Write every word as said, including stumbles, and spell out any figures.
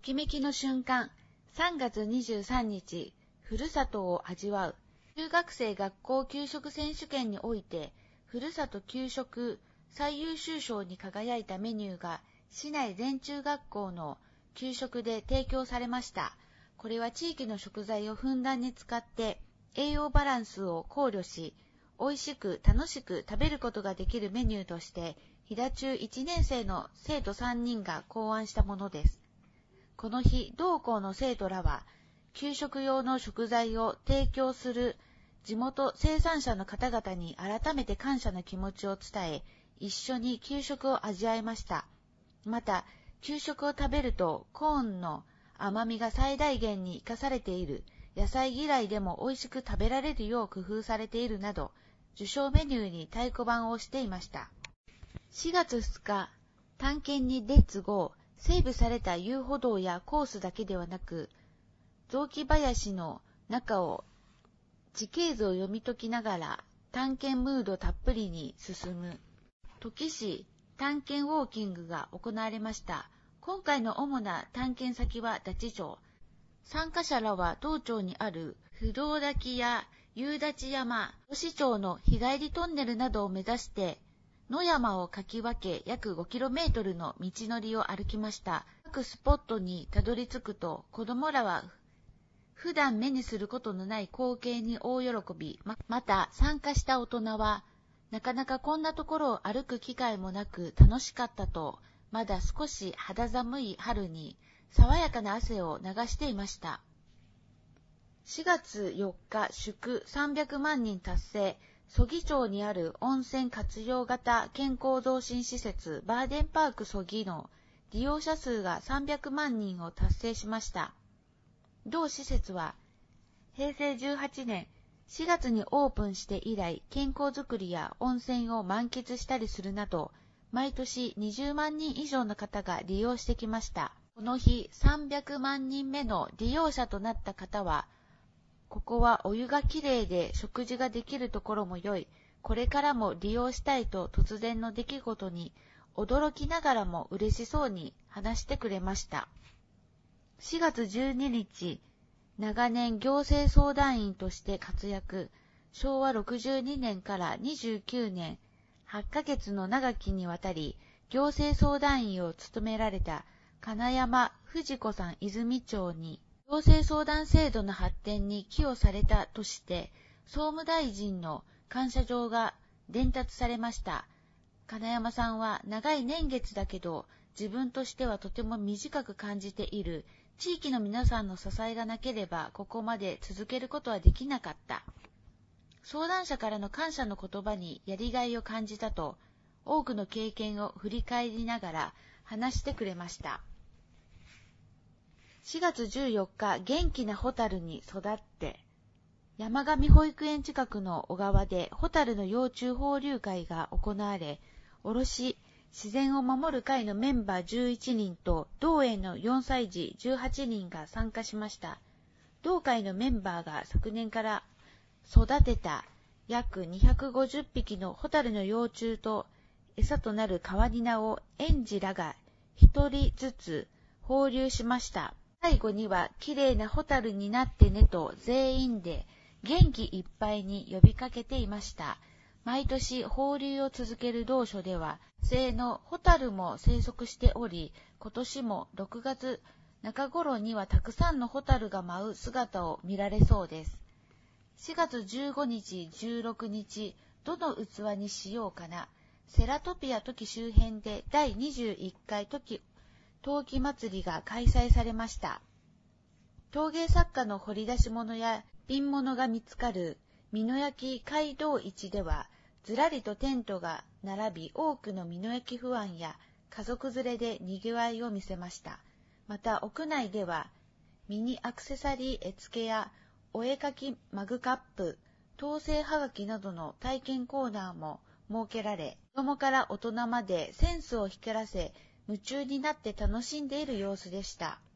きめきの瞬間、さんがつにじゅうさんにち、ふるさとを味わう。中学生学校給食選手権において、ふるさと給食最優秀賞に輝いたメニューが、市内全中学校の給食で提供されました。これは地域の食材をふんだんに使って、栄養バランスを考慮し、美味しく楽しく食べることができるメニューとして、飛騨中いちねん生の生徒さんにんが考案したものです。この日、同校の生徒らは、給食用の食材を提供する地元生産者の方々に改めて感謝の気持ちを伝え、一緒に給食を味わいました。また、給食を食べるとコーンの甘みが最大限に生かされている、野菜嫌いでも美味しく食べられるよう工夫されているなど、受賞メニューに太鼓判を押していました。しがつふつか、探検にレッツゴー。整備された遊歩道やコースだけではなく、雑木林の中を地形図を読み解きながら探検ムードたっぷりに進む土岐市探検ウォーキングが行われました。今回の主な探検先は太地町。参加者らは道庁にある不動滝や夕立山、都市町の日帰りトンネルなどを目指して野山をかき分け約ごキロメートルの道のりを歩きました。各スポットにたどり着くと子供らは普段目にすることのない光景に大喜び、ま、また参加した大人はなかなかこんなところを歩く機会もなく楽しかったと、まだ少し肌寒い春に爽やかな汗を流していました。しがつよっか祝さんびゃくまんにん達成。曽木町にある温泉活用型健康増進施設バーデンパーク曽木の利用者数がさんびゃくまんにんを達成しました。同施設はへいせいじゅうはちねんしがつにオープンして以来、健康づくりや温泉を満喫したりするなど、毎年にじゅうまんにん以上の方が利用してきました。この日さんびゃくまんにんめの利用者となった方は、ここはお湯がきれいで食事ができるところも良い。これからも利用したいと突然の出来事に驚きながらも嬉しそうに話してくれました。しがつじゅうににち、長年行政相談員として活躍。しょうわろくじゅうにねんからにじゅうきゅうねん、はっかげつの長きにわたり行政相談員を務められた金山藤子さん泉町に、行政相談制度の発展に寄与されたとして、総務大臣の感謝状が伝達されました。金山さんは長い年月だけど、自分としてはとても短く感じている。地域の皆さんの支えがなければ、ここまで続けることはできなかった。相談者からの感謝の言葉にやりがいを感じたと、多くの経験を振り返りながら話してくれました。しがつじゅうよっか、元気なホタルに育って、山上保育園近くの小川でホタルの幼虫放流会が行われ、卸自然を守る会のメンバーじゅういちにんと同園のよんさい児じゅうはちにんが参加しました。同会のメンバーが昨年から育てた約にひゃくごじゅっぴきのホタルの幼虫と餌となるカワニナを園児らがひとりずつ放流しました。最後にはきれいなホタルになってねと全員で元気いっぱいに呼びかけていました。毎年放流を続ける同所では、野生のホタルも生息しており、今年もろくがつなか頃にはたくさんのホタルが舞う姿を見られそうです。しがつじゅうごにち、じゅうろくにち、どの器にしようかな。セラトピアトキ周辺でだいにじゅういっかいトキ陶器祭りが開催されました。陶芸作家の掘り出し物や瓶物が見つかる美濃焼街道市では、ずらりとテントが並び、多くの美濃焼ファンや家族連れで賑わいを見せました。また屋内では、ミニアクセサリー絵付けやお絵かきマグカップ、陶製はがきなどの体験コーナーも設けられ、子供から大人までセンスを光らせ、夢中になって楽しんでいる様子でした。